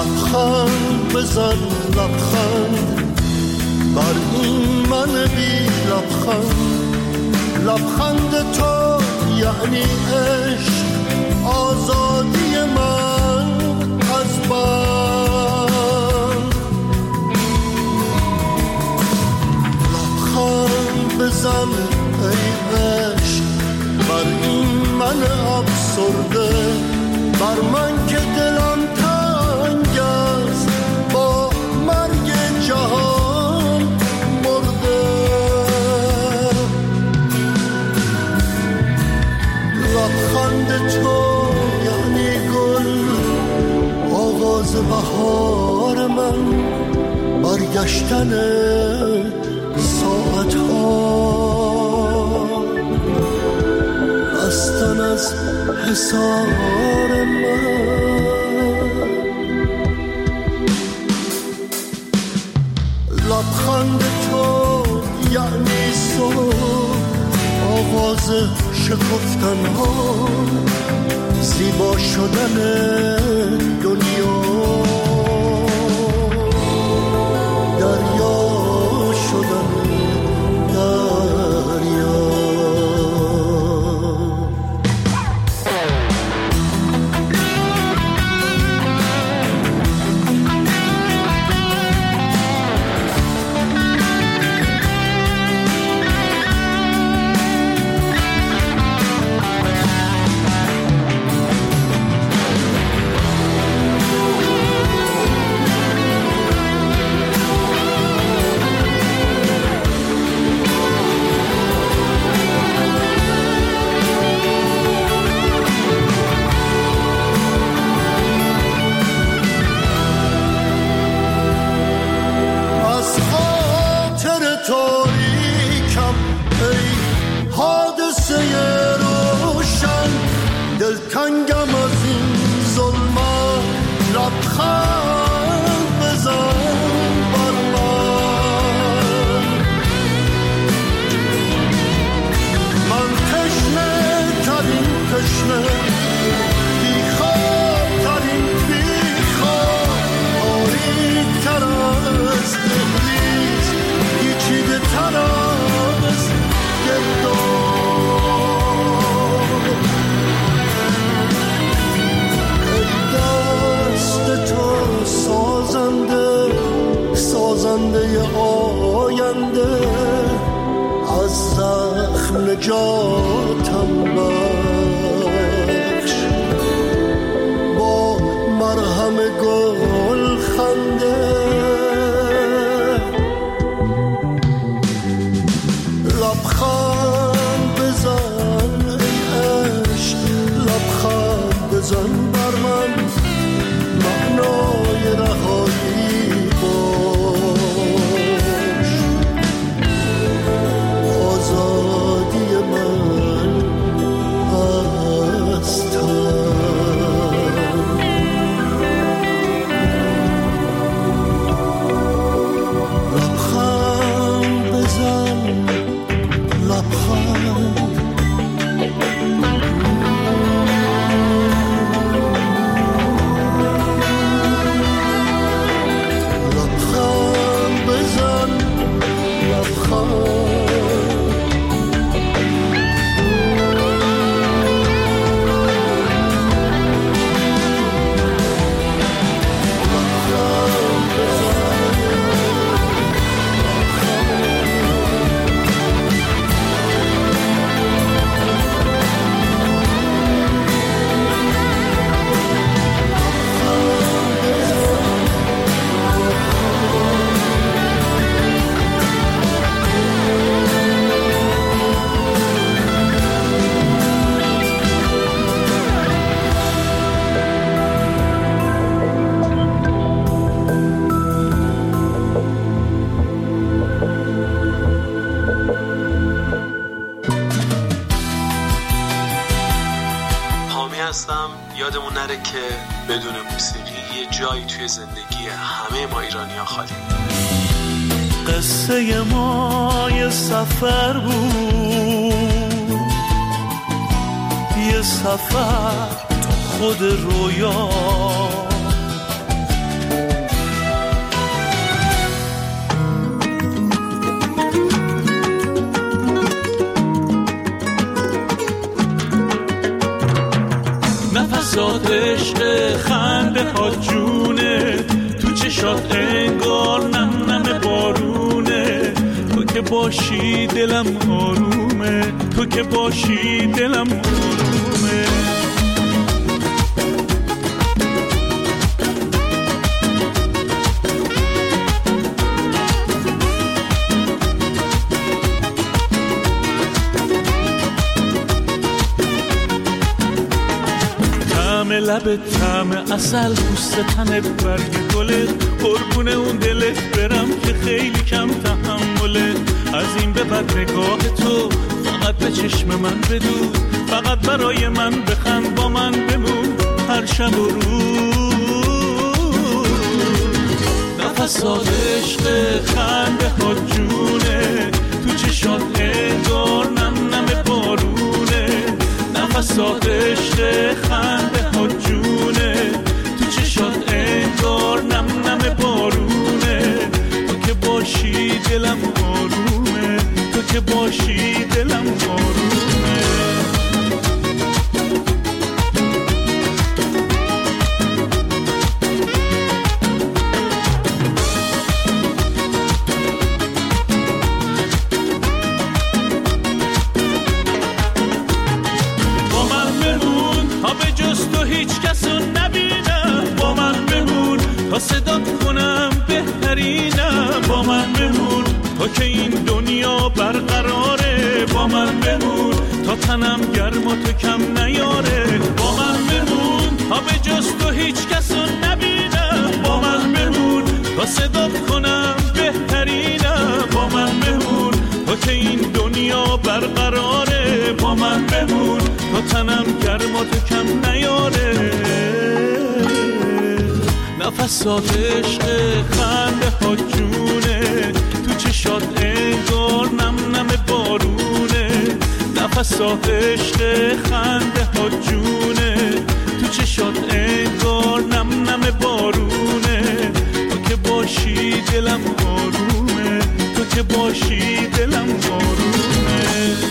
لبخند بزن لبخند بر این من بی لبخند، لبخند تو یعنی عشق، آزادی من از بند. لبخند بزن ای عشق بر این من افسرده، بر من که دلم تنگ است با مرگ جهان مرده. لبخند تو یعنی گل، آغاز بهار من، برگشتن ساعت ها، رستن از حصار من. لبخند تو یعنی صبح، آغاز شکفتن ها، زیبا شدن دنیا، دریا شدن دریا. دلتنگم از این ظلمت، لبخند بزن بر من. من تشنه ترین تشنه، بیخواب ترین بیخواب، تاریک تر از دهلیز، پیچیده تر از گرداب. تو سازنده، سازنده آینده، از زخم نجاتم بخش، با مرهم گل خنده. لبخند بزن ای عشق، لبخند بزن بر من، معنای رهایی باش، آزادی من از لبخند بزن لبخند. یادمون نره که بدون موسیقی یه جایی توی زندگی همه ما ایرانی‌ها خالی. قصه ما یه سفر بود، یه سفر تو خود رویا، ها جونه، تو چشات انگار نم نم بارونه. تو که باشی دلم آرومه، تو که باشی دلم آرومه. لبت طعم عسل، پوست تنت برگ گله، قربون اون دلت برم که خیلی کم تحمله. از این به بعد نگاه تو فقط به چشم من بدود، فقط برای من بخند، با من بمون هر شب و روز. نفسات عشق خنده ها جونه، تو چشات انگار نم نم بارونه. نفسات عشق خنده ها جونه، تو چشات انگار نم نم بارونه. تو که باشی دلم آرومه، تو که باشی دلم آرومه. تا صدات کنم بهترینم، با من بمون تا که این دنیا برقراره. با من بمون تا تنم گرم و تو کم نیاره. با من بمون تا به جز تو هیچ کسو نبینم. با من بمون تا صدات کنم بهترینم. با من بمون تا که این دنیا برقراره. با من بمون تا تنم گرم و تو کم نیاره. نفسات عشق خنده ها جونه، تو چشات انگار نم نم بارونه. نفسات عشق خنده ها جونه، تو چشات انگار نم نم بارونه. تو که باشی دلم آرومه، تو که باشی دلم آرومه.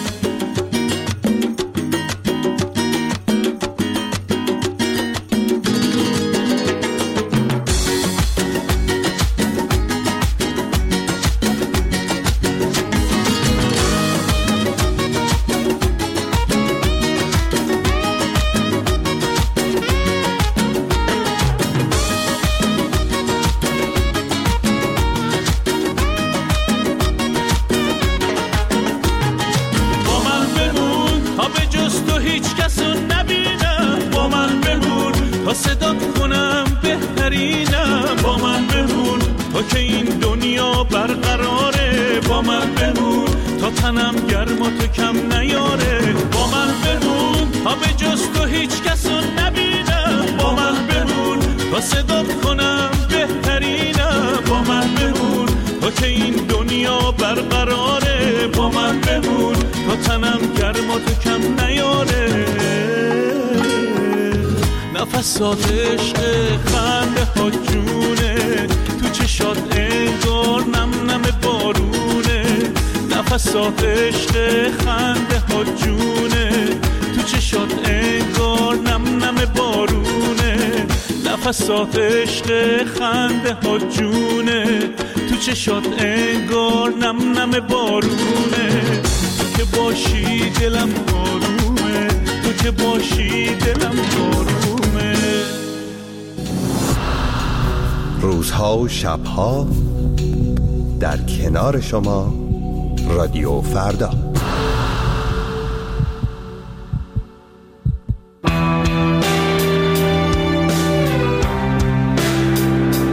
تنم گرم و تو کم نیاره. با من بمون تا به جز تو هیچ کسو نبینم. با من بمون تا صدات کنم بهترینم. با من بمون تا که این دنیا برقراره. با من بمون تا تنم گرم و تو کم نیاره. نفسات عشق خنده ها جونه، تو چشات انگار نم نم بارونه. نفسات عشق خنده ها جونه، تو چشات انگار نم نم بارونه. نفسات عشق خنده ها جونه، تو چشات انگار نم نم بارونه. تو که باشی دلم آرومه، تو که باشی دلم آرومه. روزها و شبها در کنار شما رادیو فردا.